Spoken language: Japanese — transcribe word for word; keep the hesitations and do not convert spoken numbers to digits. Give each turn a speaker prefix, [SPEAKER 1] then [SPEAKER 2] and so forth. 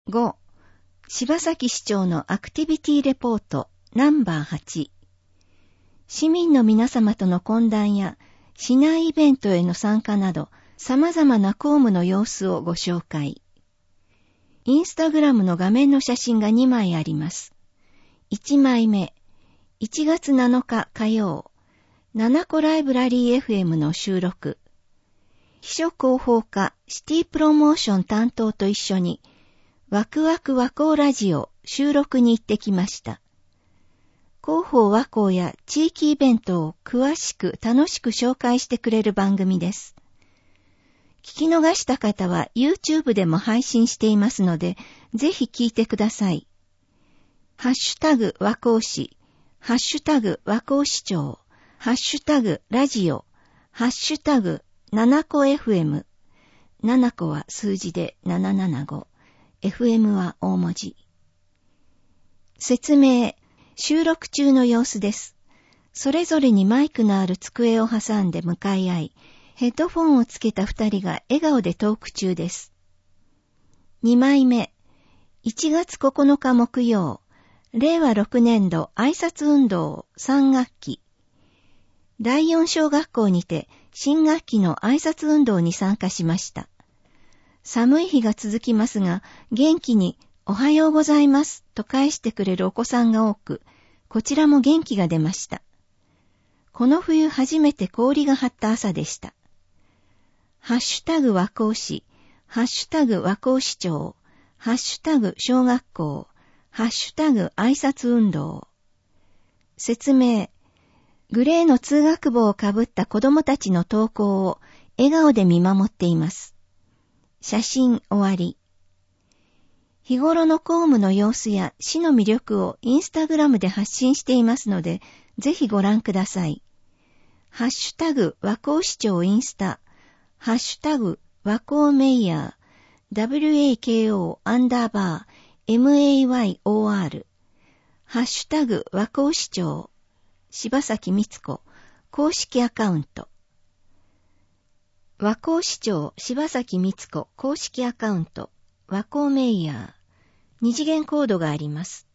[SPEAKER 1] ご. 柴崎市長のアクティビティレポートナンバーはち。市民の皆様との懇談や市内イベントへの参加など様々な公務の様子をご紹介。インスタグラムの画面の写真がにまいあります。いちまいめ、いちがつなのか火曜、ななこライブラリー エフエム の収録。秘書広報課シティプロモーション担当と一緒にワクワク和光ラジオ収録に行ってきました。広報和光や地域イベントを詳しく楽しく紹介してくれる番組です。聞き逃した方は YouTube でも配信していますので、ぜひ聞いてください。ハッシュタグ和光市、ハッシュタグ和光市長、ハッシュタグラジオ、ハッシュタグななこ エフエム。ななこは数字でななななご。エフエム は大文字。説明、収録中の様子です。それぞれにマイクのある机を挟んで向かい合い、ヘッドフォンをつけた二人が笑顔でトーク中です。にまいめ、いちがつここのか木曜、れいわろくねんど挨拶運動さんがっき。だいよん小学校にて新学期の挨拶運動に参加しました。寒い日が続きますが、元気におはようございますと返してくれるお子さんが多く、こちらも元気が出ました。この冬初めて氷が張った朝でした。ハッシュタグ和光市、ハッシュタグ和光市長、ハッシュタグ小学校、ハッシュタグ挨拶運動。説明、グレーの通学帽をかぶった子供たちの登校を笑顔で見守っています。写真終わり。日頃の公務の様子や市の魅力をインスタグラムで発信していますので、ぜひご覧ください。ハッシュタグ和光市長インスタ、ハッシュタグ和光メイヤー、ダブリューエーケーオー アンダーバー エムエーワイオーアール、ハッシュタグ和光市長、柴崎光子、公式アカウント。和光市長柴崎光子公式アカウント、和光メイヤー、二次元コードがあります。